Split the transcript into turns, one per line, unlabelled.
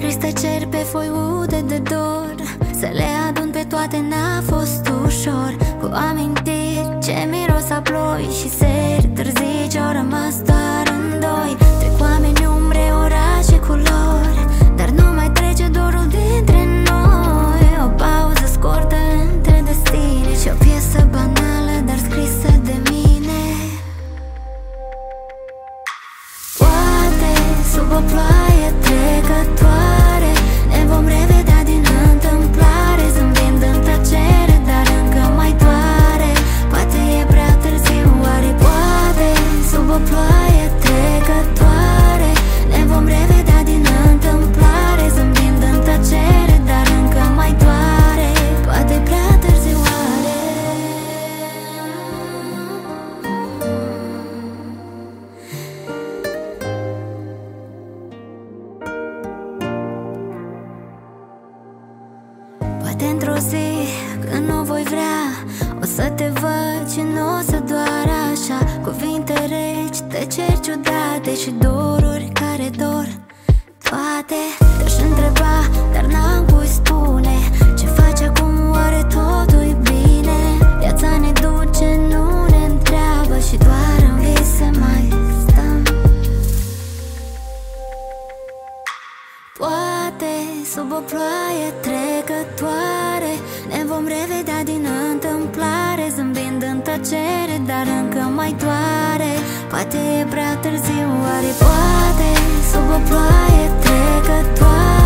scris tăceri pe foi ude de dor, să le adun pe toate n-a fost ușor. Cu amintiri ce miros a ploi și seri târzii ce-au rămas doar în doi. Trec oameni, umbre, orașe, culori, dar nu mai trece dorul dintre noi. O pauză scurtă între destine și o piesă banală, dar scrisă de mine. Poate sub o ploaie trecătoare ne vom revedea din întâmplare, zâmbind în tăcere, dar încă mai doare. Poate e prea târziu, oare poate sub o ploaie trecătoare ne vom revedea din întâmplare, zâmbind în tăcere, dar încă mai doare. Poate prea târziu, oare. Poate într-o zi, când nu voi vrea, o să te văd și nu o să doar așa. Cuvinte reci, tăceri ciudate și doruri care dor. Toate te-aș întreba, dar n-am cui spune. Ce faci acum, oare totul-i bine? Viața ne duce, nu ne întreabă și doar în vise mai stăm. Poate sub o ploaie trecătoare ne vom revedea din întâmplare, zâmbind în tăcere, dar încă mai doare. Poate e prea târziu, oare poate sub o ploaie trecătoare